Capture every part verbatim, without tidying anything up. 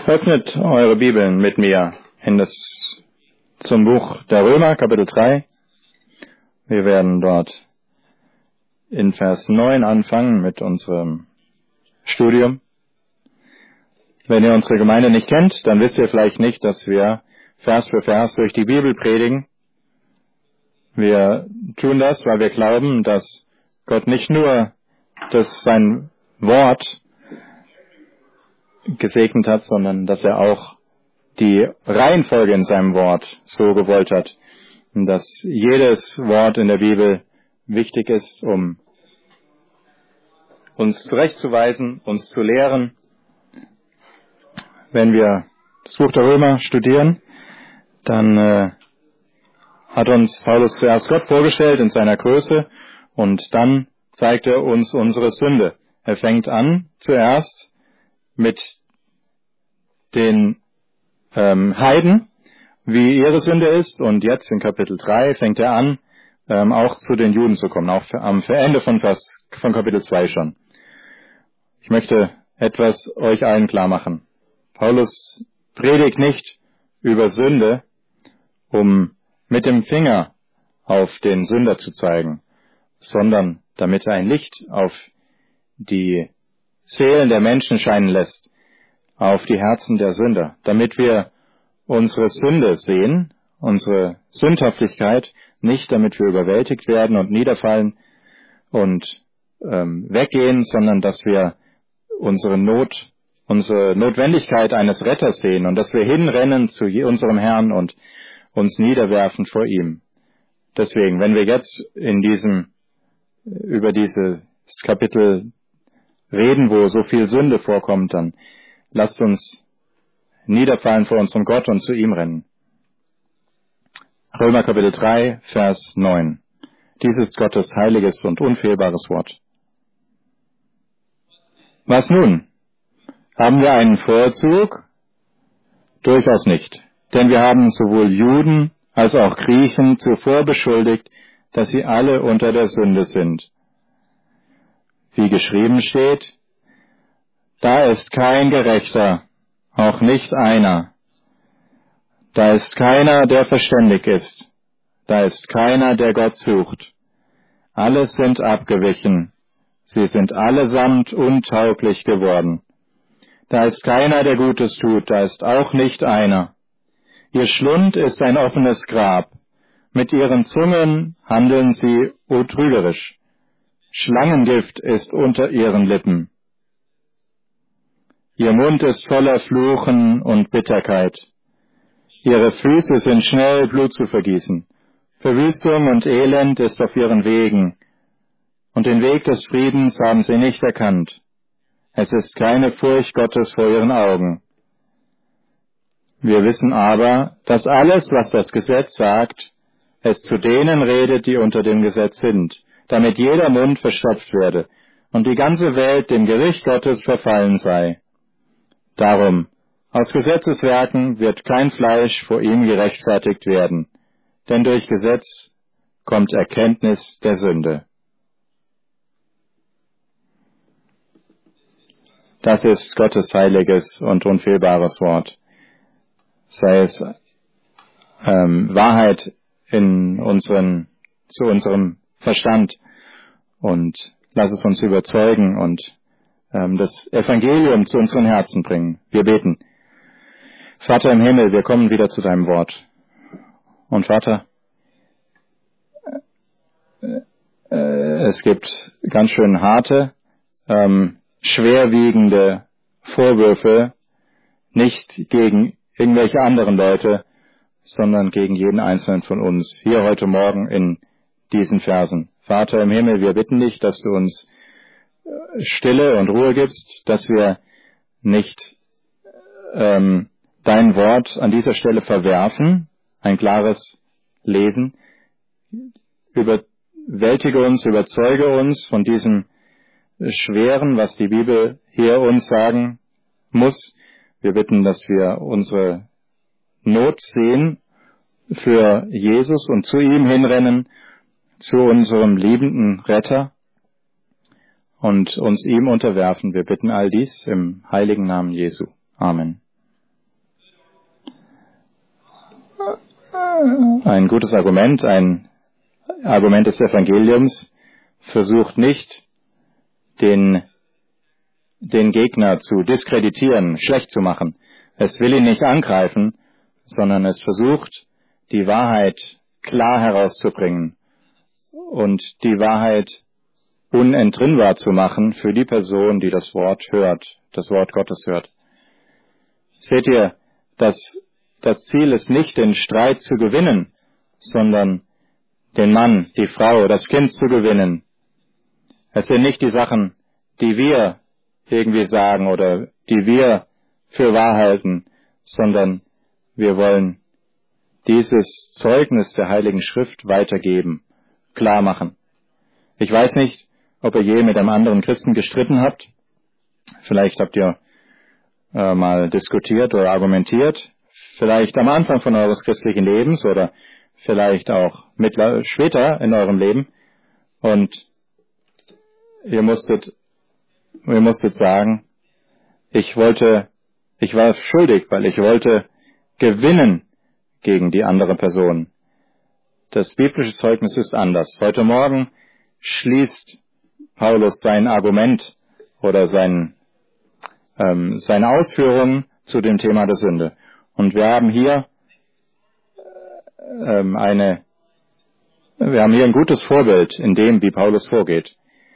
Öffnet eure Bibeln mit mir in das, zum Buch der Römer, Kapitel drei. Wir werden dort in Vers neun anfangen mit unserem Studium. Wenn ihr unsere Gemeinde nicht kennt, dann wisst ihr vielleicht nicht, dass wir Vers für Vers durch die Bibel predigen. Wir tun das, weil wir glauben, dass Gott nicht nur das sein Wort gesegnet hat, sondern dass er auch die Reihenfolge in seinem Wort so gewollt hat, dass jedes Wort in der Bibel wichtig ist, um uns zurechtzuweisen, uns zu lehren. Wenn wir das Buch der Römer studieren, dann äh, hat uns Paulus zuerst Gott vorgestellt in seiner Größe und dann zeigt er uns unsere Sünde. Er fängt an zuerst mit den ähm, Heiden, wie ihre Sünde ist, und jetzt in Kapitel drei fängt er an, ähm, auch zu den Juden zu kommen, auch am Ende von, Vers, von Kapitel zwei schon. Ich möchte etwas euch allen klar machen. Paulus predigt nicht über Sünde, um mit dem Finger auf den Sünder zu zeigen, sondern damit er ein Licht auf die Seelen der Menschen scheinen lässt, auf die Herzen der Sünder, damit wir unsere Sünde sehen, unsere Sündhaftigkeit, nicht damit wir überwältigt werden und niederfallen und ähm, weggehen, sondern dass wir unsere Not, unsere Notwendigkeit eines Retters sehen und dass wir hinrennen zu unserem Herrn und uns niederwerfen vor ihm. Deswegen, wenn wir jetzt in diesem, über dieses Kapitel reden, wo so viel Sünde vorkommt, dann lasst uns niederfallen vor unserem Gott und zu ihm rennen. Römer Kapitel drei, Vers neun. Dies ist Gottes heiliges und unfehlbares Wort. Was nun? Haben wir einen Vorzug? Durchaus nicht. Denn wir haben sowohl Juden als auch Griechen zuvor beschuldigt, dass sie alle unter der Sünde sind. Wie geschrieben steht, da ist kein Gerechter, auch nicht einer. Da ist keiner, der verständig ist. Da ist keiner, der Gott sucht. Alle sind abgewichen. Sie sind allesamt untauglich geworden. Da ist keiner, der Gutes tut. Da ist auch nicht einer. Ihr Schlund ist ein offenes Grab. Mit ihren Zungen handeln sie trügerisch. Schlangengift ist unter ihren Lippen. Ihr Mund ist voller Fluchen und Bitterkeit. Ihre Füße sind schnell, Blut zu vergießen. Verwüstung und Elend ist auf ihren Wegen. Und den Weg des Friedens haben sie nicht erkannt. Es ist keine Furcht Gottes vor ihren Augen. Wir wissen aber, dass alles, was das Gesetz sagt, es zu denen redet, die unter dem Gesetz sind, damit jeder Mund verstopft werde und die ganze Welt dem Gericht Gottes verfallen sei. Darum, aus Gesetzeswerken wird kein Fleisch vor ihm gerechtfertigt werden, denn durch Gesetz kommt Erkenntnis der Sünde. Das ist Gottes heiliges und unfehlbares Wort. Sei es ähm, Wahrheit in unseren, zu unserem Verstand, und lass es uns überzeugen und ähm, das Evangelium zu unseren Herzen bringen. Wir beten. Vater im Himmel, wir kommen wieder zu deinem Wort. Und Vater, äh, äh, es gibt ganz schön harte, ähm, schwerwiegende Vorwürfe, nicht gegen irgendwelche anderen Leute, sondern gegen jeden Einzelnen von uns, hier heute Morgen in diesen Versen. Vater im Himmel, wir bitten dich, dass du uns Stille und Ruhe gibst, dass wir nicht ähm, dein Wort an dieser Stelle verwerfen, ein klares Lesen. Überwältige uns, überzeuge uns von diesem Schweren, was die Bibel hier uns sagen muss. Wir bitten, dass wir unsere Not sehen für Jesus und zu ihm hinrennen, zu unserem liebenden Retter und uns ihm unterwerfen. Wir bitten all dies im heiligen Namen Jesu. Amen. ein gutes Argument, ein Argument des Evangeliums versucht nicht, den, den Gegner zu diskreditieren, schlecht zu machen. Es will ihn nicht angreifen, sondern es versucht, die Wahrheit klar herauszubringen und die Wahrheit unentrinnbar zu machen für die Person, die das Wort hört, das Wort Gottes hört. Seht ihr, dass das Ziel ist nicht, den Streit zu gewinnen, sondern den Mann, die Frau, das Kind zu gewinnen. Es sind nicht die Sachen, die wir irgendwie sagen oder die wir für wahr halten, sondern wir wollen dieses Zeugnis der Heiligen Schrift weitergeben, klar machen. Ich weiß nicht, ob ihr je mit einem anderen Christen gestritten habt. Vielleicht habt ihr äh, mal diskutiert oder argumentiert. Vielleicht am Anfang von eures christlichen Lebens oder vielleicht auch mittler, später in eurem Leben. Und ihr musstet, ihr musstet sagen, ich wollte, ich war schuldig, weil ich wollte gewinnen gegen die andere Person. Das biblische Zeugnis ist anders. Heute Morgen schließt Paulus sein Argument oder sein, ähm, seine Ausführungen zu dem Thema der Sünde. Und wir haben hier ähm, eine, wir haben hier ein gutes Vorbild in dem, wie Paulus vorgeht,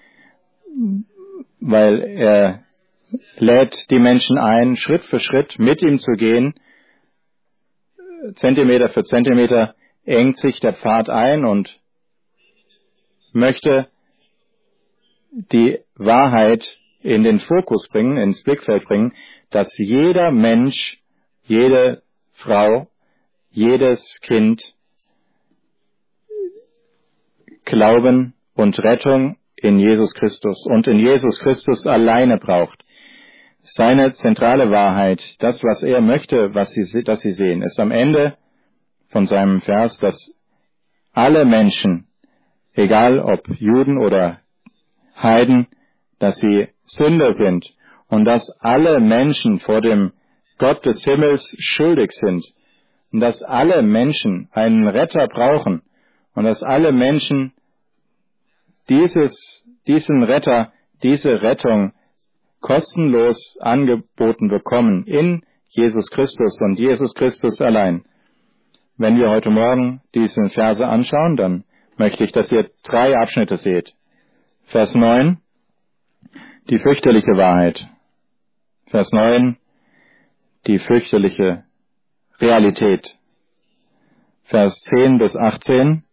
weil er lädt die Menschen ein, Schritt für Schritt mit ihm zu gehen. Zentimeter für Zentimeter engt sich der Pfad ein und möchte die Wahrheit in den Fokus bringen, ins Blickfeld bringen, dass jeder Mensch, jede Frau, jedes Kind Glauben und Rettung in Jesus Christus und in Jesus Christus alleine braucht. Seine zentrale Wahrheit, das, was er möchte, was sie, dass sie sehen, ist am Ende von seinem Vers, dass alle Menschen, egal ob Juden oder Heiden, dass sie Sünder sind und dass alle Menschen vor dem Gott des Himmels schuldig sind und dass alle Menschen einen Retter brauchen und dass alle Menschen dieses, diesen Retter, diese Rettung kostenlos angeboten bekommen in Jesus Christus und Jesus Christus allein. Wenn wir heute Morgen diese Verse anschauen, dann möchte ich, dass ihr drei Abschnitte seht. Vers neun, die fürchterliche Wahrheit. Vers neun, die fürchterliche Realität. Vers zehn bis achtzehn,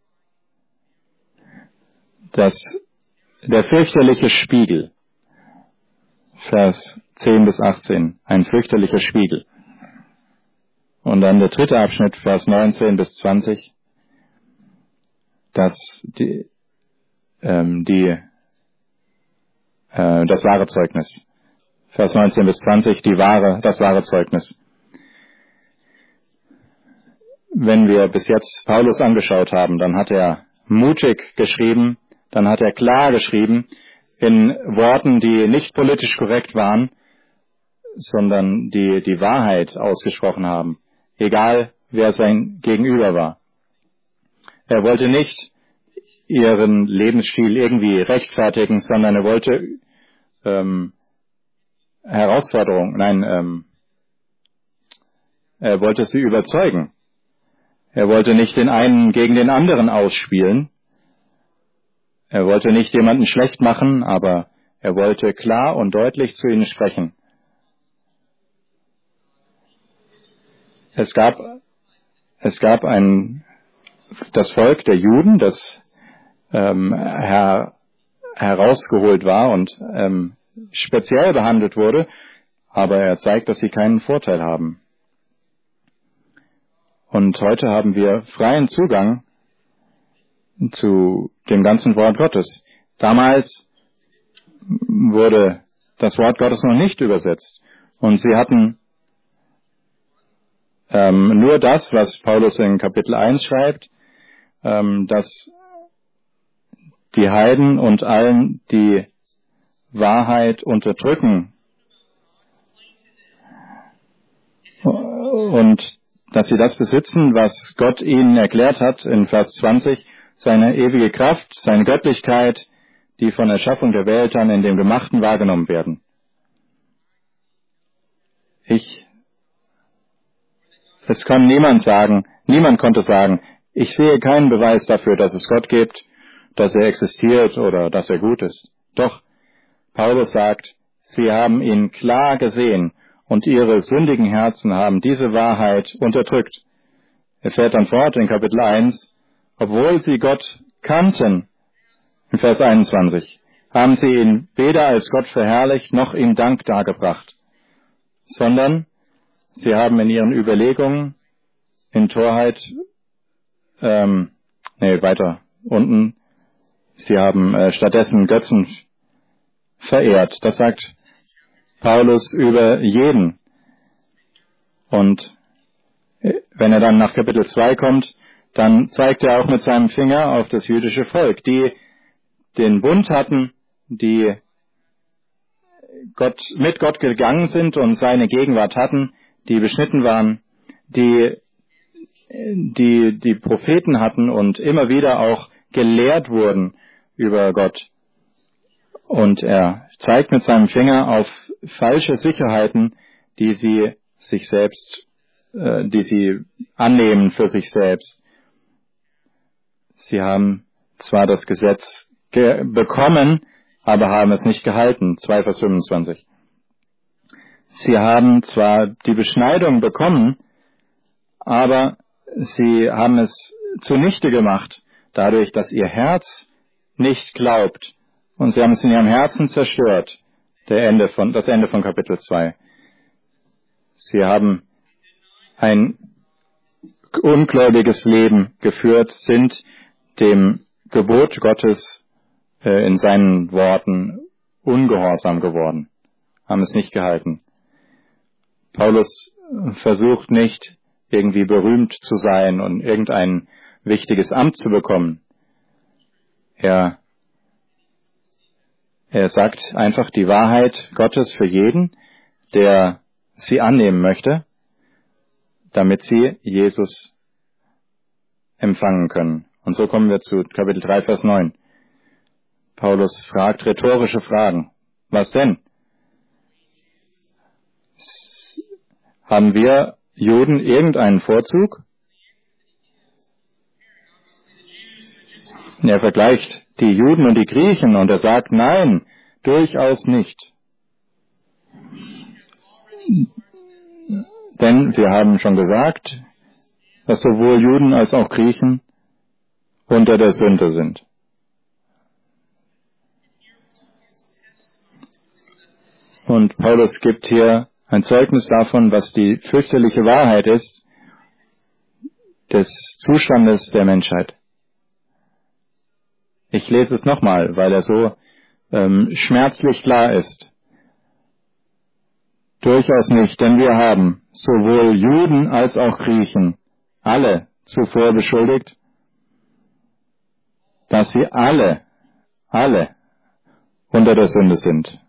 das, der fürchterliche Spiegel. Vers zehn bis achtzehn, ein fürchterlicher Spiegel. Und dann der dritte Abschnitt, Vers neunzehn bis zwanzig, das, die, ähm, die, äh, das wahre Zeugnis. Vers neunzehn bis zwanzig, die wahre, das wahre Zeugnis. Wenn wir bis jetzt Paulus angeschaut haben, dann hat er mutig geschrieben, dann hat er klar geschrieben, in Worten, die nicht politisch korrekt waren, sondern die die Wahrheit ausgesprochen haben, egal wer sein Gegenüber war. Er wollte nicht ihren Lebensstil irgendwie rechtfertigen, sondern er wollte ähm, Herausforderungen, nein, ähm, er wollte sie überzeugen. Er wollte nicht den einen gegen den anderen ausspielen. Er wollte nicht jemanden schlecht machen, aber er wollte klar und deutlich zu ihnen sprechen. Es gab, es gab ein, das Volk der Juden, das ähm, her, herausgeholt war und ähm, speziell behandelt wurde, aber er zeigt, dass sie keinen Vorteil haben. Und heute haben wir freien Zugang zu dem ganzen Wort Gottes. Damals wurde das Wort Gottes noch nicht übersetzt. Und sie hatten ähm, nur das, was Paulus in Kapitel eins schreibt, ähm, dass die Heiden und allen, die Wahrheit unterdrücken und dass sie das besitzen, was Gott ihnen erklärt hat in Vers zwanzig, seine ewige Kraft, seine Göttlichkeit, die von der Schaffung der Welt an in dem Gemachten wahrgenommen werden. Ich, es kann niemand sagen, niemand konnte sagen, ich sehe keinen Beweis dafür, dass es Gott gibt, dass er existiert oder dass er gut ist. Doch, Paulus sagt, sie haben ihn klar gesehen und ihre sündigen Herzen haben diese Wahrheit unterdrückt. Er fährt dann fort in Kapitel eins, obwohl sie Gott kannten, in Vers einundzwanzig, haben sie ihn weder als Gott verherrlicht noch ihm Dank dargebracht, sondern sie haben in ihren Überlegungen in Torheit, ähm, nee, weiter unten, sie haben äh, stattdessen Götzen verehrt. Das sagt Paulus über jeden. Und wenn er dann nach Kapitel zwei kommt, dann zeigt er auch mit seinem Finger auf das jüdische Volk, die den Bund hatten, die Gott, mit Gott gegangen sind und seine Gegenwart hatten, die beschnitten waren, die, die, die Propheten hatten und immer wieder auch gelehrt wurden über Gott. Und er zeigt mit seinem Finger auf falsche Sicherheiten, die sie sich selbst, äh, die sie annehmen für sich selbst. Sie haben zwar das Gesetz ge- bekommen, aber haben es nicht gehalten. zwei Vers fünfundzwanzig. Sie haben zwar die Beschneidung bekommen, aber sie haben es zunichte gemacht, dadurch, dass ihr Herz nicht glaubt. Und sie haben es in ihrem Herzen zerstört. Der Ende von, das Ende von Kapitel zwei. Sie haben ein ungläubiges Leben geführt, sind dem Gebot Gottes äh, in seinen Worten ungehorsam geworden, haben es nicht gehalten. Paulus versucht nicht, irgendwie berühmt zu sein und irgendein wichtiges Amt zu bekommen. Er Er sagt einfach die Wahrheit Gottes für jeden, der sie annehmen möchte, damit sie Jesus empfangen können. Und so kommen wir zu Kapitel drei, Vers neun. Paulus fragt rhetorische Fragen. Was denn? Haben wir Juden irgendeinen Vorzug? Er vergleicht die Juden und die Griechen und er sagt, nein, durchaus nicht. Denn wir haben schon gesagt, dass sowohl Juden als auch Griechen unter der Sünde sind. Und Paulus gibt hier ein Zeugnis davon, was die fürchterliche Wahrheit ist, des Zustandes der Menschheit. Ich lese es nochmal, weil er so ähm, schmerzlich klar ist. Durchaus nicht, denn wir haben sowohl Juden als auch Griechen alle zuvor beschuldigt, dass sie alle, alle unter der Sünde sind.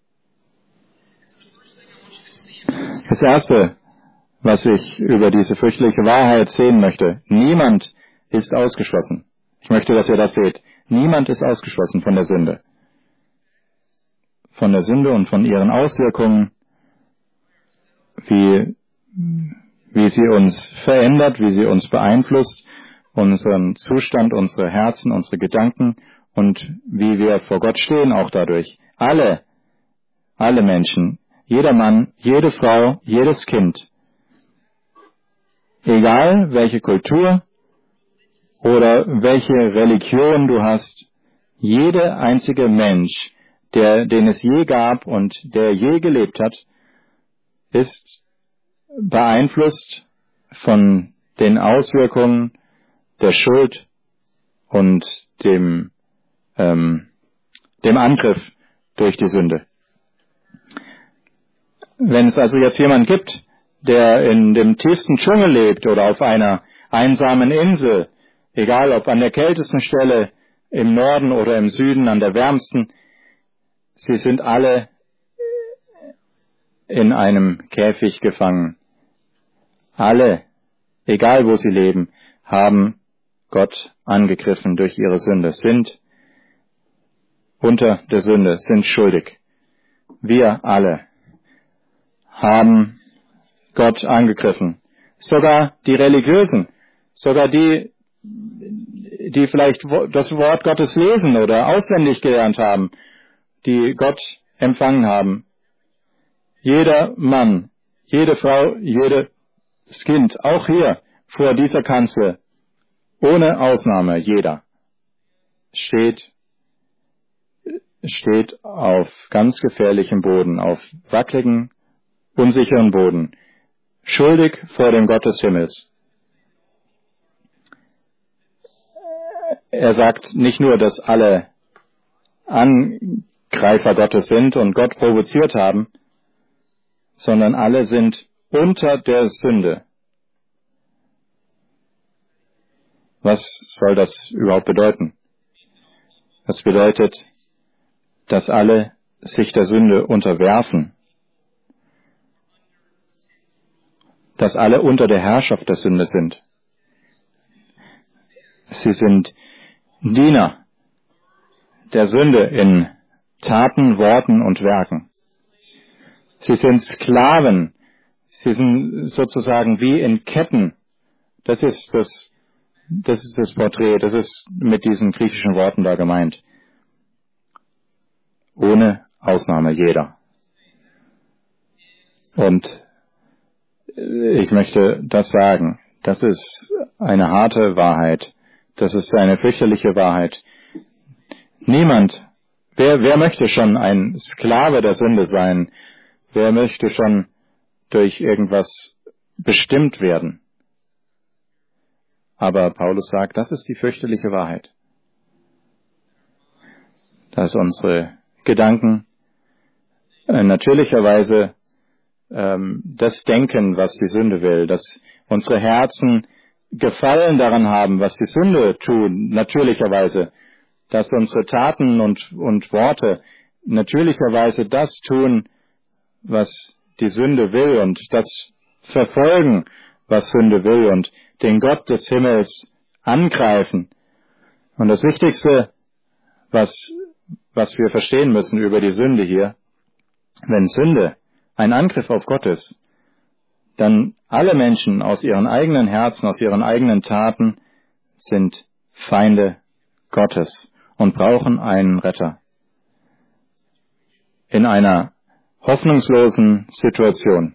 Das Erste, was ich über diese fürchterliche Wahrheit sehen möchte, niemand ist ausgeschlossen. Ich möchte, dass ihr das seht. Niemand ist ausgeschlossen von der Sünde. Von der Sünde und von ihren Auswirkungen, wie, wie sie uns verändert, wie sie uns beeinflusst, unseren Zustand, unsere Herzen, unsere Gedanken und wie wir vor Gott stehen auch dadurch. Alle, alle Menschen, jeder Mann, jede Frau, jedes Kind, egal welche Kultur oder welche Religion du hast, jeder einzige Mensch, der, den es je gab und der je gelebt hat, ist beeinflusst von den Auswirkungen der Schuld und dem, ähm, dem Angriff durch die Sünde. Wenn es also jetzt jemand gibt, der in dem tiefsten Dschungel lebt oder auf einer einsamen Insel, egal ob an der kältesten Stelle im Norden oder im Süden, an der wärmsten, sie sind alle in einem Käfig gefangen. Alle egal wo sie leben, haben Gott angegriffen durch ihre Sünde, sind unter der Sünde, sind schuldig. Wir alle haben Gott angegriffen. Sogar die Religiösen, sogar die, die vielleicht das Wort Gottes lesen oder auswendig gelernt haben, die Gott empfangen haben. Jeder Mann, jede Frau, jedes Kind, auch hier vor dieser Kanzel, ohne Ausnahme, jeder, steht, steht auf ganz gefährlichem Boden, auf wackeligen, unsicheren Boden, schuldig vor dem Gott des Himmels. Er sagt nicht nur, dass alle Angreifer Gottes sind und Gott provoziert haben, sondern alle sind unter der Sünde. Was soll das überhaupt bedeuten? Das bedeutet, dass alle sich der Sünde unterwerfen, dass alle unter der Herrschaft der Sünde sind. Sie sind Diener der Sünde in Taten, Worten und Werken. Sie sind Sklaven. Sie sind sozusagen wie in Ketten. Das ist das, das ist das Porträt. Das ist mit diesen griechischen Worten da gemeint. Ohne Ausnahme jeder. Und ich möchte das sagen. Das ist eine harte Wahrheit. Das ist eine fürchterliche Wahrheit. Niemand, wer, wer möchte schon ein Sklave der Sünde sein? Wer möchte schon durch irgendwas bestimmt werden? Aber Paulus sagt, das ist die fürchterliche Wahrheit. Dass unsere Gedanken äh, natürlicherweise ähm, das denken, was die Sünde will, dass unsere Herzen Gefallen daran haben, was die Sünde tun, natürlicherweise, dass unsere Taten und, und Worte natürlicherweise das tun, was die Sünde will und das verfolgen, was Sünde will und den Gott des Himmels angreifen. Und das Wichtigste, was, was wir verstehen müssen über die Sünde hier, wenn Sünde ein Angriff auf Gott ist, dann alle Menschen aus ihren eigenen Herzen, aus ihren eigenen Taten sind Feinde Gottes und brauchen einen Retter. In einer hoffnungslosen Situation.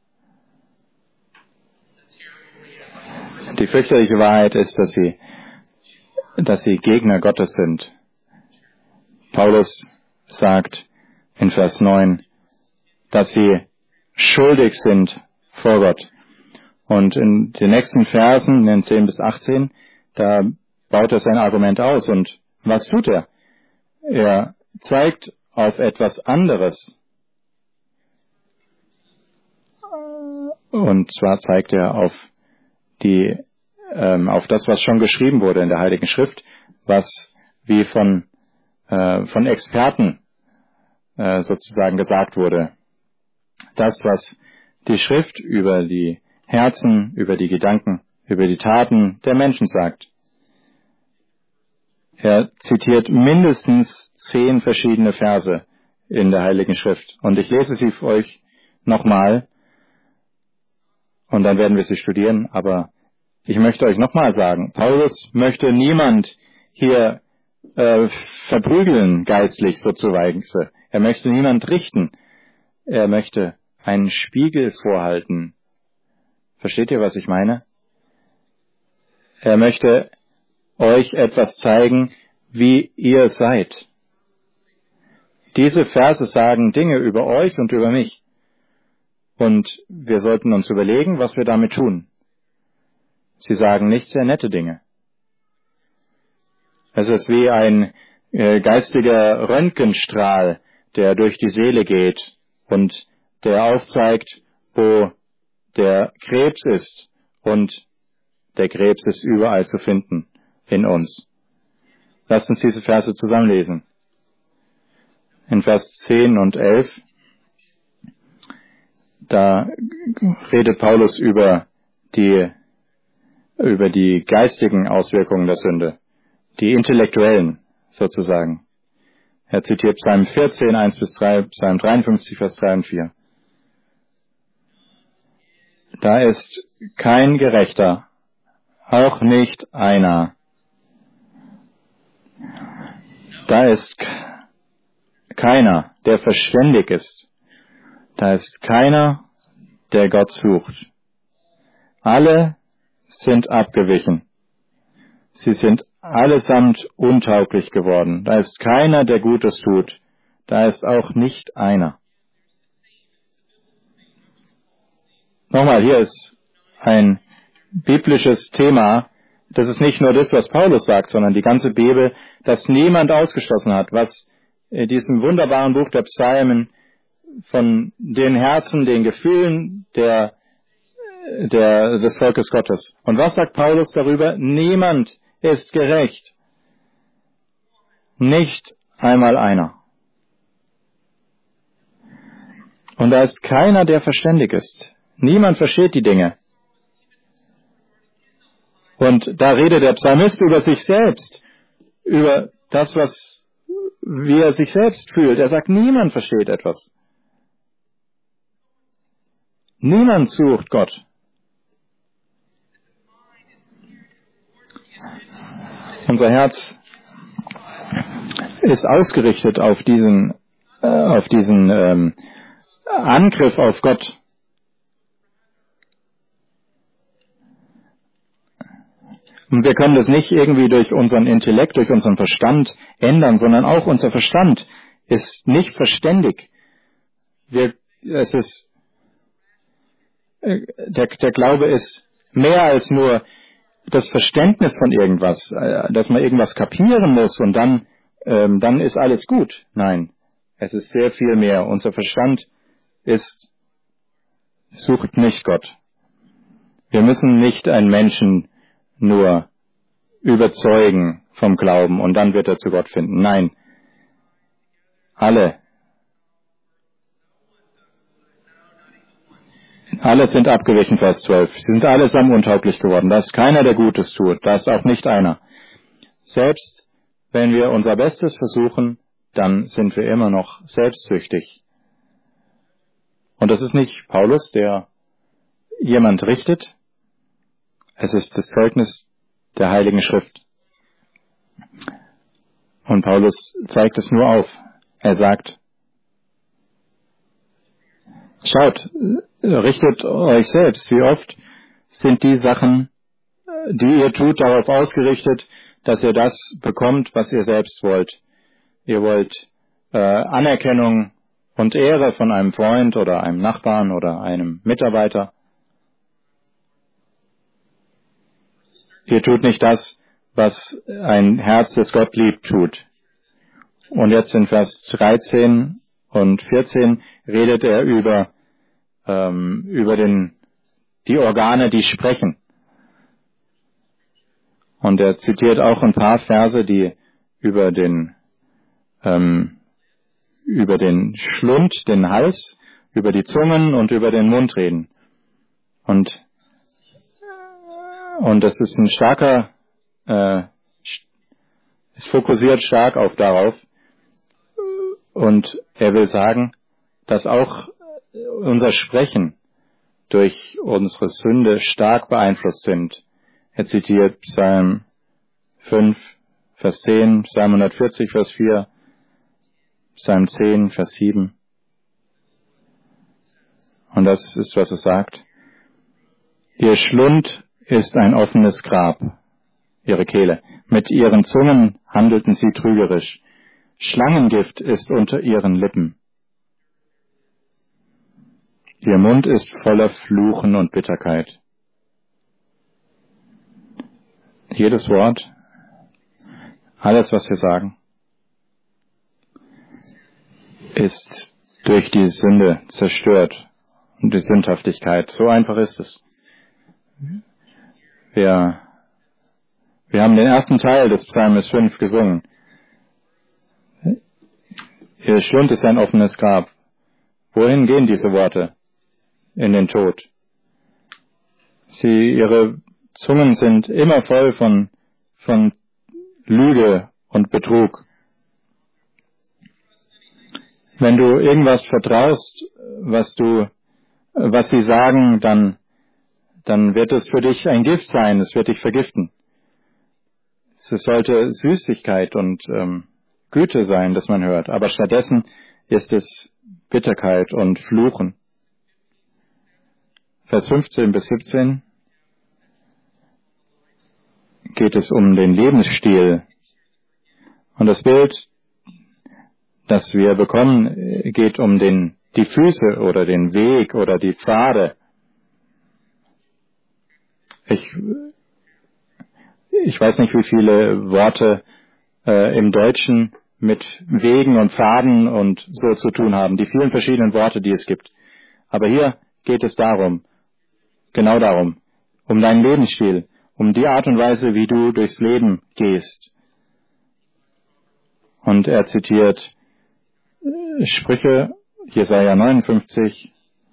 Die fürchterliche Wahrheit ist, dass sie, dass sie Gegner Gottes sind. Paulus sagt in Vers neun, dass sie schuldig sind vor Gott. Und in den nächsten Versen, in den zehn bis achtzehn, da baut er sein Argument aus. Und was tut er? Er zeigt auf etwas anderes. Und zwar zeigt er auf die, ähm, auf das, was schon geschrieben wurde in der Heiligen Schrift, was wie von, äh, von Experten äh, sozusagen gesagt wurde. Das, was die Schrift über die Herzen, über die Gedanken, über die Taten der Menschen sagt. Er zitiert mindestens zehn verschiedene Verse in der Heiligen Schrift. Und ich lese sie für euch nochmal. Und dann werden wir sie studieren. Aber ich möchte euch nochmal sagen, Paulus möchte niemand hier äh, verprügeln, geistlich sozusagen. Er möchte niemand richten. Er möchte einen Spiegel vorhalten. Versteht ihr, was ich meine? Er möchte euch etwas zeigen, wie ihr seid. Diese Verse sagen Dinge über euch und über mich. Und wir sollten uns überlegen, was wir damit tun. Sie sagen nicht sehr nette Dinge. Es ist wie ein äh, geistiger Röntgenstrahl, der durch die Seele geht und der aufzeigt, wo der Krebs ist. Und der Krebs ist überall zu finden in uns. Lasst uns diese Verse zusammenlesen. In Vers zehn und elf, da redet Paulus über die über die geistigen Auswirkungen der Sünde, die intellektuellen sozusagen. Er zitiert Psalm vierzehn, eins bis drei, Psalm dreiundfünfzig, Vers drei und vier. Da ist kein Gerechter, auch nicht einer. Da ist keiner, der verständig ist. Da ist keiner, der Gott sucht. Alle sind abgewichen. Sie sind allesamt untauglich geworden. Da ist keiner, der Gutes tut. Da ist auch nicht einer. Nochmal, hier ist ein biblisches Thema. Das ist nicht nur das, was Paulus sagt, sondern die ganze Bibel, dass niemand ausgeschlossen hat, was in diesem wunderbaren Buch der Psalmen von den Herzen, den Gefühlen der, der, des Volkes Gottes. Und was sagt Paulus darüber? Niemand ist gerecht. Nicht einmal einer. Und da ist keiner, der verständig ist. Niemand versteht die Dinge. Und da redet der Psalmist über sich selbst, über das, was, wie er sich selbst fühlt. Er sagt, niemand versteht etwas. Niemand sucht Gott. Unser Herz ist ausgerichtet auf diesen, äh, auf diesen ähm, Angriff auf Gott. Und wir können das nicht irgendwie durch unseren Intellekt, durch unseren Verstand ändern, sondern auch unser Verstand ist nicht verständig. Wir, es ist, äh, der, der Glaube ist mehr als nur das Verständnis von irgendwas, äh, dass man irgendwas kapieren muss und dann, ähm, dann ist alles gut. Nein, es ist sehr viel mehr. Unser Verstand ist, sucht nicht Gott. Wir müssen nicht einen Menschen nur überzeugen vom Glauben und dann wird er zu Gott finden. Nein, alle, alle sind abgewichen, Vers zwölf. Sie sind allesamt untauglich geworden. Da ist keiner, der Gutes tut. Da ist auch nicht einer. Selbst wenn wir unser Bestes versuchen, dann sind wir immer noch selbstsüchtig. Und das ist nicht Paulus, der jemand richtet. Es ist das Zeugnis der Heiligen Schrift. Und Paulus zeigt es nur auf. Er sagt, schaut, richtet euch selbst. Wie oft sind die Sachen, die ihr tut, darauf ausgerichtet, dass ihr das bekommt, was ihr selbst wollt. Ihr wollt äh, Anerkennung und Ehre von einem Freund oder einem Nachbarn oder einem Mitarbeiter. Ihr tut nicht das, was ein Herz, das Gott liebt, tut. Und jetzt in Vers dreizehn und vierzehn redet er über, ähm, über den, die Organe, die sprechen. Und er zitiert auch ein paar Verse, die über den, ähm, über den Schlund, den Hals, über die Zungen und über den Mund reden. Und Und das ist ein starker, äh, es fokussiert stark auf darauf. Und er will sagen, dass auch unser Sprechen durch unsere Sünde stark beeinflusst sind. Er zitiert Psalm fünf, Vers zehn, Psalm hundertvierzig, Vers vier, Psalm zehn, Vers sieben. Und das ist, was es sagt. Ihr Schlund ist ein offenes Grab, ihre Kehle. Mit ihren Zungen handelten sie trügerisch. Schlangengift ist unter ihren Lippen. Ihr Mund ist voller Fluchen und Bitterkeit. Jedes Wort, alles, was wir sagen, ist durch die Sünde zerstört und die Sündhaftigkeit. So einfach ist es. Wir, wir haben den ersten Teil des Psalmes fünf gesungen. Ihr Schlund ist ein offenes Grab. Wohin gehen diese Worte? In den Tod. Sie, ihre Zungen sind immer voll von, von Lüge und Betrug. Wenn du irgendwas vertraust, was du, was sie sagen, dann, dann wird es für dich ein Gift sein, es wird dich vergiften. Es sollte Süßigkeit und ähm, Güte sein, das man hört, aber stattdessen ist es Bitterkeit und Fluchen. Vers fünfzehn bis siebzehn geht es um den Lebensstil. Und das Bild, das wir bekommen, geht um den, die Füße oder den Weg oder die Pfade. Ich, ich weiß nicht, wie viele Worte äh, im Deutschen mit Wegen und Pfaden und so zu tun haben, die vielen verschiedenen Worte, die es gibt. Aber hier geht es darum, genau darum, um deinen Lebensstil, um die Art und Weise, wie du durchs Leben gehst. Und er zitiert Sprüche, Jesaja neunundfünfzig.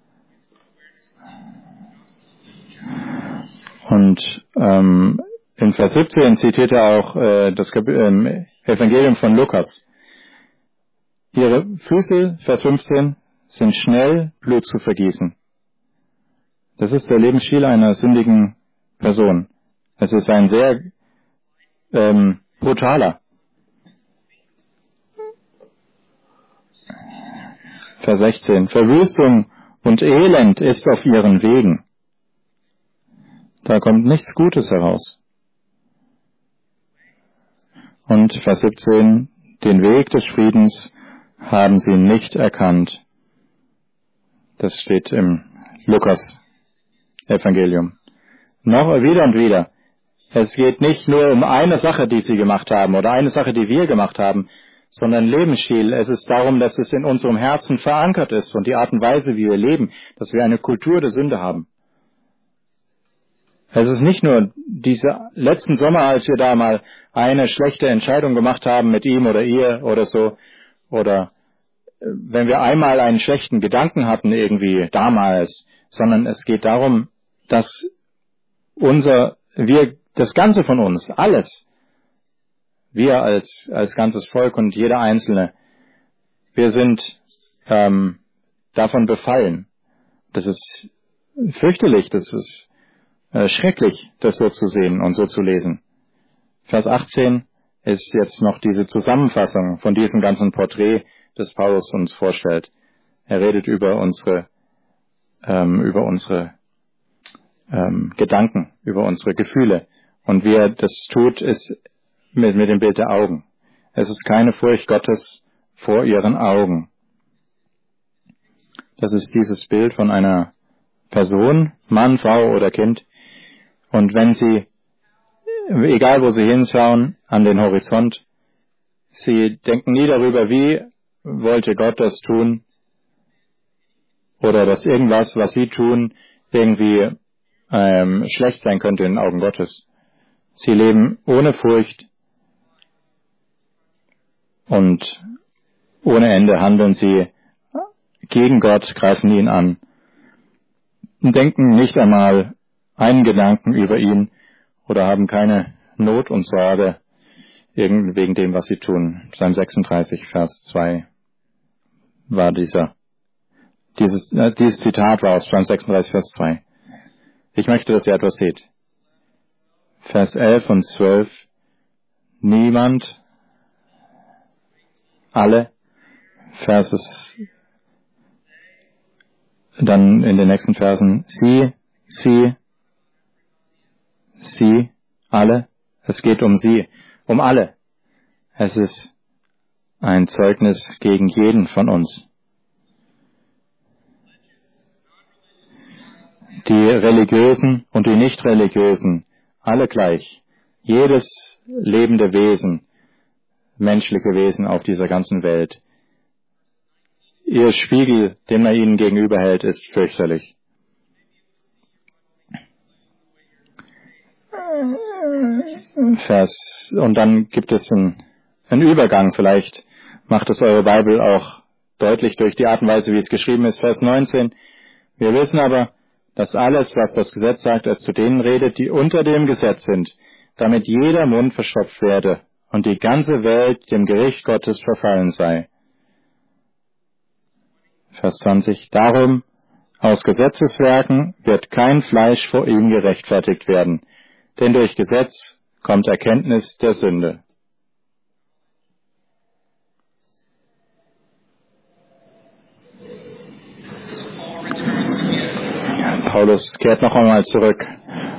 Und ähm, in Vers siebzehn zitiert er auch äh, das Kap- ähm, Evangelium von Lukas. Ihre Füße, Vers fünfzehn, sind schnell, Blut zu vergießen. Das ist der Lebensstil einer sündigen Person. Es ist ein sehr ähm, brutaler. Vers sechzehn. Verwüstung und Elend ist auf ihren Wegen. Da kommt nichts Gutes heraus. Und Vers siebzehn. Den Weg des Friedens haben sie nicht erkannt. Das steht im Lukas-Evangelium. Noch wieder und wieder. Es geht nicht nur um eine Sache, die sie gemacht haben oder eine Sache, die wir gemacht haben, sondern Lebensstil. Es ist darum, dass es in unserem Herzen verankert ist und die Art und Weise, wie wir leben, dass wir eine Kultur der Sünde haben. Es ist nicht nur dieser letzten Sommer, als wir da mal eine schlechte Entscheidung gemacht haben mit ihm oder ihr oder so, oder wenn wir einmal einen schlechten Gedanken hatten irgendwie damals, sondern es geht darum, dass unser, wir, das Ganze von uns, alles, wir als, als ganzes Volk und jeder Einzelne, wir sind ähm, davon befallen. Das ist fürchterlich, das ist äh, schrecklich, das so zu sehen und so zu lesen. Vers achtzehn ist jetzt noch diese Zusammenfassung von diesem ganzen Porträt, das Paulus uns vorstellt. Er redet über unsere, ähm, über unsere ähm, Gedanken, über unsere Gefühle. Und wie er das tut, ist mit, mit dem Bild der Augen. Es ist keine Furcht Gottes vor ihren Augen. Das ist dieses Bild von einer Person, Mann, Frau oder Kind. Und wenn sie, egal wo sie hinschauen, an den Horizont, sie denken nie darüber, wie wollte Gott das tun, oder dass irgendwas, was sie tun, irgendwie ähm, schlecht sein könnte in den Augen Gottes. Sie leben ohne Furcht und ohne Ende handeln sie gegen Gott, greifen ihn an und denken nicht einmal einen Gedanken über ihn oder haben keine Not und Sorge wegen dem, was sie tun. Psalm sechsunddreißig, Vers zwei war dieser, dieses, äh, dieses Zitat war aus Psalm sechsunddreißig, Vers zwei. Ich möchte, dass ihr etwas seht. Vers elf und zwölf. Niemand, alle, Verses, dann in den nächsten Versen, sie, sie, sie, alle. Es geht um sie, um alle. Es ist ein Zeugnis gegen jeden von uns. Die Religiösen und die Nicht-Religiösen, alle gleich. Jedes lebende Wesen, menschliche Wesen auf dieser ganzen Welt. Ihr Spiegel, den man ihnen gegenüberhält, ist fürchterlich. Vers, und dann gibt es einen, einen Übergang, vielleicht macht es eure Bibel auch deutlich durch die Art und Weise, wie es geschrieben ist. Vers neunzehn. Wir wissen aber, dass alles, was das Gesetz sagt, es zu denen redet, die unter dem Gesetz sind, damit jeder Mund verstopft werde und die ganze Welt dem Gericht Gottes verfallen sei. Vers zwanzig. Darum, aus Gesetzeswerken wird kein Fleisch vor ihm gerechtfertigt werden, denn durch Gesetz kommt Erkenntnis der Sünde. Paulus kehrt noch einmal zurück.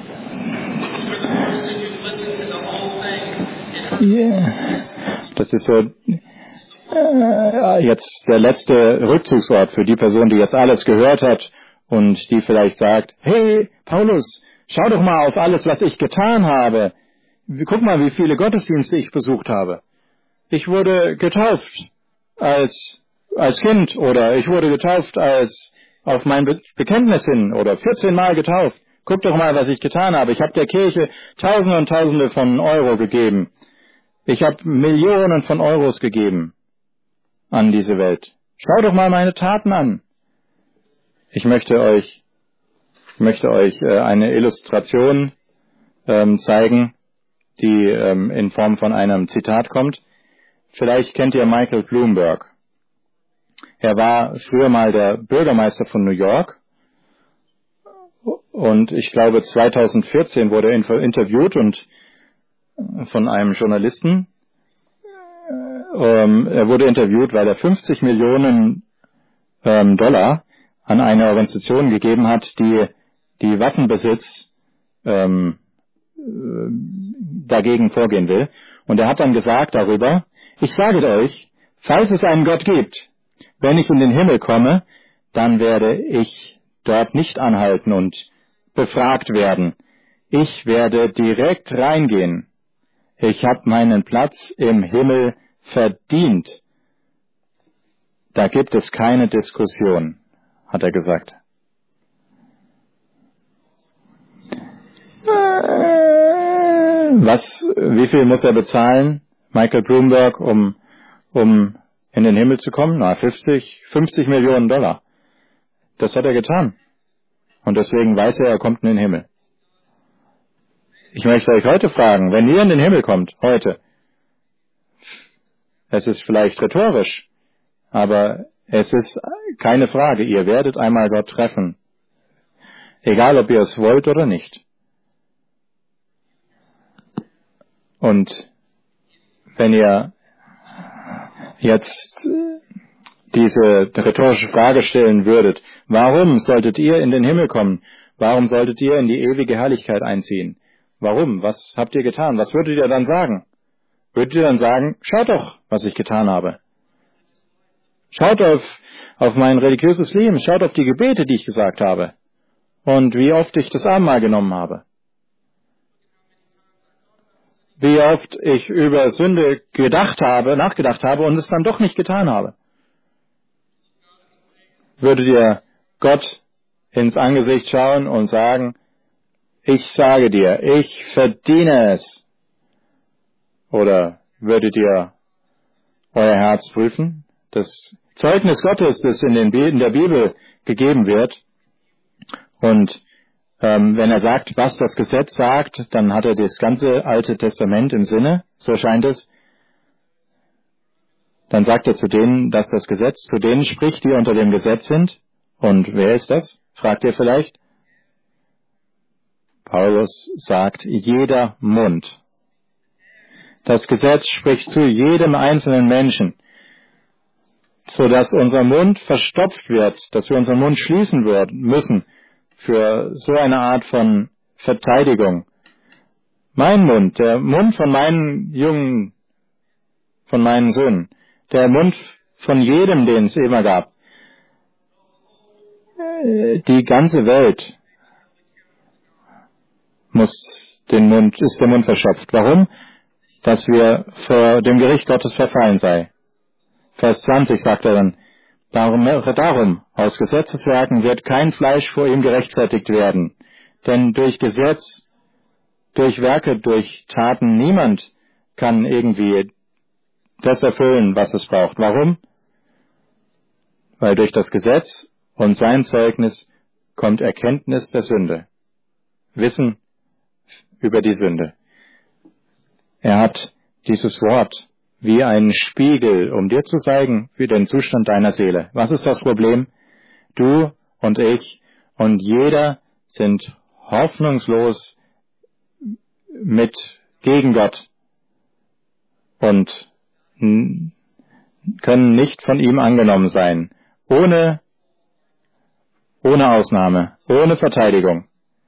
Yeah. Das ist so äh, jetzt der letzte Rückzugsort für die Person, die jetzt alles gehört hat und die vielleicht sagt, hey, Paulus, schau doch mal auf alles, was ich getan habe. Guck mal, wie viele Gottesdienste ich besucht habe. Ich wurde getauft als, als Kind oder ich wurde getauft als auf mein Be- Bekenntnis hin oder vierzehn Mal getauft. Guck doch mal, was ich getan habe. Ich habe der Kirche Tausende und Tausende von Euro gegeben. Ich habe Millionen von Euros gegeben an diese Welt. Schau doch mal meine Taten an. Ich möchte euch, möchte euch äh, eine Illustration ähm, zeigen, die ähm, in Form von einem Zitat kommt. Vielleicht kennt ihr Michael Bloomberg. Er war früher mal der Bürgermeister von New York und ich glaube zweitausendvierzehn wurde er interviewt und von einem Journalisten. Ähm, er wurde interviewt, weil er fünfzig Millionen ähm, Dollar an eine Organisation gegeben hat, die die Waffenbesitz ähm, dagegen vorgehen will. Und er hat dann gesagt darüber, ich sage euch, falls es einen Gott gibt, wenn ich in den Himmel komme, dann werde ich dort nicht anhalten und befragt werden. Ich werde direkt reingehen. Ich habe meinen Platz im Himmel verdient. Da gibt es keine Diskussion, hat er gesagt. Was, wie viel muss er bezahlen, Michael Bloomberg, um, um in den Himmel zu kommen? Na, fünfzig, fünfzig Millionen Dollar. Das hat er getan. Und deswegen weiß er, er kommt in den Himmel. Ich möchte euch heute fragen, wenn ihr in den Himmel kommt, heute, es ist vielleicht rhetorisch, aber es ist keine Frage, ihr werdet einmal Gott treffen. Egal, ob ihr es wollt oder nicht. Und wenn ihr jetzt diese rhetorische Frage stellen würdet, warum solltet ihr in den Himmel kommen? Warum solltet ihr in die ewige Herrlichkeit einziehen? Warum? Was habt ihr getan? Was würdet ihr dann sagen? Würdet ihr dann sagen, schaut doch, was ich getan habe. Schaut auf, auf mein religiöses Leben, schaut auf die Gebete, die ich gesagt habe. Und wie oft ich das Abendmahl genommen habe. Wie oft ich über Sünde gedacht habe, nachgedacht habe und es dann doch nicht getan habe. Würdet ihr Gott ins Angesicht schauen und sagen, ich sage dir, ich verdiene es. Oder würdet ihr euer Herz prüfen? Das Zeugnis Gottes, das in, den, in der Bibel gegeben wird. Und ähm, wenn er sagt, was das Gesetz sagt, dann hat er das ganze Alte Testament im Sinne, so scheint es. Dann sagt er zu denen, dass das Gesetz zu denen spricht, die unter dem Gesetz sind. Und wer ist das? Fragt ihr vielleicht? Paulus sagt, jeder Mund. Das Gesetz spricht zu jedem einzelnen Menschen, sodass unser Mund verstopft wird, dass wir unseren Mund schließen müssen für so eine Art von Verteidigung. Mein Mund, der Mund von meinen Jungen, von meinen Söhnen, der Mund von jedem, den es immer gab, die ganze Welt muss den Mund, ist der Mund verstopft. Warum? Dass wir vor dem Gericht Gottes verfallen sei. Vers zwanzig sagt er dann, darum, darum, aus Gesetzeswerken wird kein Fleisch vor ihm gerechtfertigt werden, denn durch Gesetz, durch Werke, durch Taten, niemand kann irgendwie das erfüllen, was es braucht. Warum? Weil durch das Gesetz und sein Zeugnis kommt Erkenntnis der Sünde. Wissen über die Sünde. Er hat dieses Wort wie einen Spiegel, um dir zu zeigen, wie den Zustand deiner Seele. Was ist das Problem? Du und ich und jeder sind hoffnungslos mit gegen Gott und können nicht von ihm angenommen sein, ohne, ohne Ausnahme, ohne Verteidigung.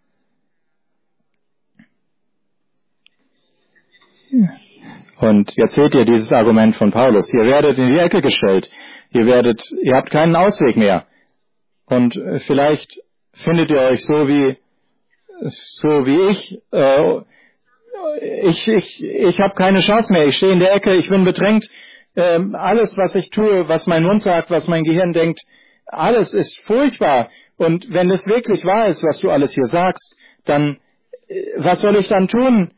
Und jetzt seht ihr dieses Argument von Paulus. Ihr werdet in die Ecke gestellt. Ihr werdet, ihr habt keinen Ausweg mehr. Und vielleicht findet ihr euch so wie, so wie ich, äh, ich, ich, ich habe keine Chance mehr. Ich stehe in der Ecke, ich bin bedrängt. Äh, alles, was ich tue, was mein Mund sagt, was mein Gehirn denkt, alles ist furchtbar. Und wenn es wirklich wahr ist, was du alles hier sagst, dann, äh, was soll ich dann tun?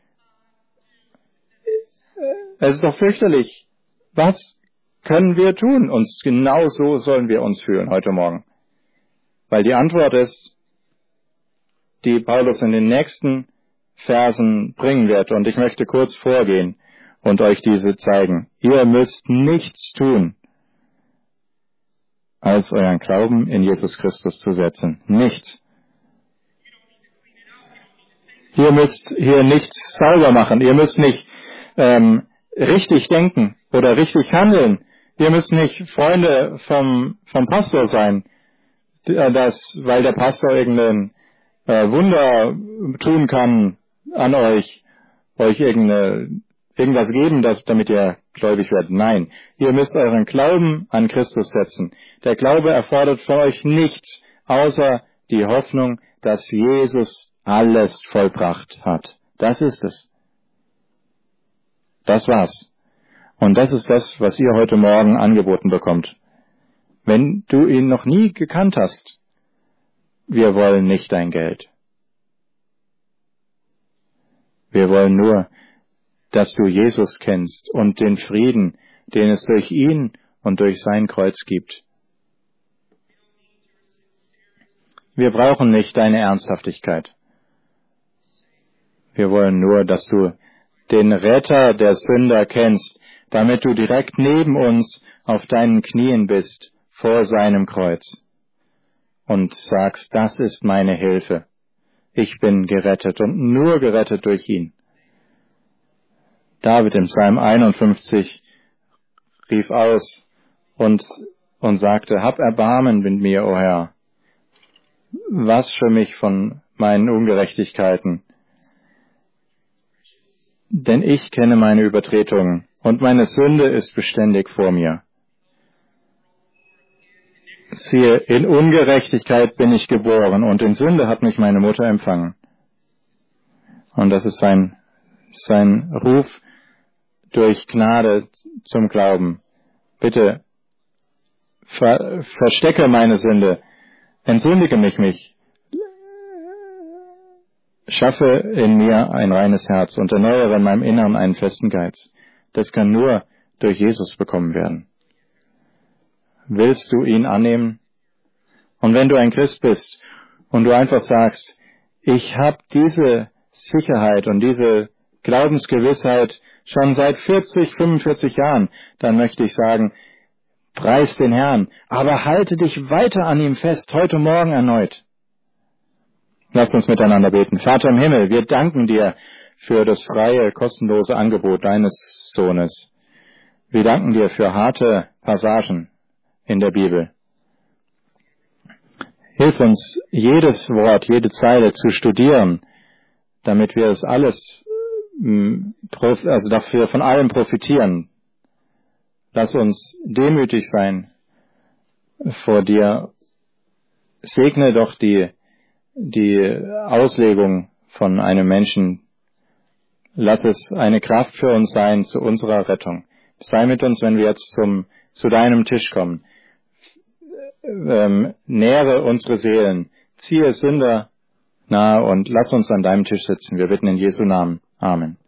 Es ist doch fürchterlich. Was können wir tun? Und genau so sollen wir uns fühlen heute Morgen. Weil die Antwort ist, die Paulus in den nächsten Versen bringen wird. Und ich möchte kurz vorgehen und euch diese zeigen. Ihr müsst nichts tun, als euren Glauben in Jesus Christus zu setzen. Nichts. Ihr müsst hier nichts sauber machen. Ihr müsst nicht ähm, richtig denken oder richtig handeln. Ihr müsst nicht Freunde vom, vom Pastor sein, das, weil der Pastor irgendein äh, Wunder tun kann an euch, euch irgendeine, irgendwas geben, das, damit ihr gläubig werdet. Nein, ihr müsst euren Glauben an Christus setzen. Der Glaube erfordert von euch nichts, außer die Hoffnung, dass Jesus alles vollbracht hat. Das ist es. Das war's. Und das ist das, was ihr heute Morgen angeboten bekommt. Wenn du ihn noch nie gekannt hast, wir wollen nicht dein Geld. Wir wollen nur, dass du Jesus kennst und den Frieden, den es durch ihn und durch sein Kreuz gibt. Wir brauchen nicht deine Ernsthaftigkeit. Wir wollen nur, dass du den Retter der Sünder kennst, damit du direkt neben uns auf deinen Knien bist vor seinem Kreuz und sagst, das ist meine Hilfe. Ich bin gerettet und nur gerettet durch ihn. David im Psalm einundfünfzig rief aus und, und sagte, hab Erbarmen mit mir, o Herr. Wasch für mich von meinen Ungerechtigkeiten. Denn ich kenne meine Übertretungen und meine Sünde ist beständig vor mir. Siehe, in Ungerechtigkeit bin ich geboren und in Sünde hat mich meine Mutter empfangen. Und das ist sein, sein Ruf durch Gnade zum Glauben. Bitte, ver, verstecke meine Sünde, entsündige mich mich. Schaffe in mir ein reines Herz und erneuere in meinem Inneren einen festen Geist. Das kann nur durch Jesus bekommen werden. Willst du ihn annehmen? Und wenn du ein Christ bist und du einfach sagst, ich habe diese Sicherheit und diese Glaubensgewissheit schon seit vierzig, fünfundvierzig Jahren, dann möchte ich sagen, preis den Herrn, aber halte dich weiter an ihm fest, heute Morgen erneut. Lasst uns miteinander beten. Vater im Himmel, wir danken dir für das freie, kostenlose Angebot deines Sohnes. Wir danken dir für harte Passagen in der Bibel. Hilf uns, jedes Wort, jede Zeile zu studieren, damit wir es alles, also dafür von allem profitieren. Lass uns demütig sein vor dir. Segne doch die die Auslegung von einem Menschen. Lass es eine Kraft für uns sein zu unserer Rettung. Sei mit uns, wenn wir jetzt zum, zu deinem Tisch kommen. Ähm, nähre unsere Seelen, ziehe Sünder nahe und lass uns an deinem Tisch sitzen. Wir bitten in Jesu Namen. Amen.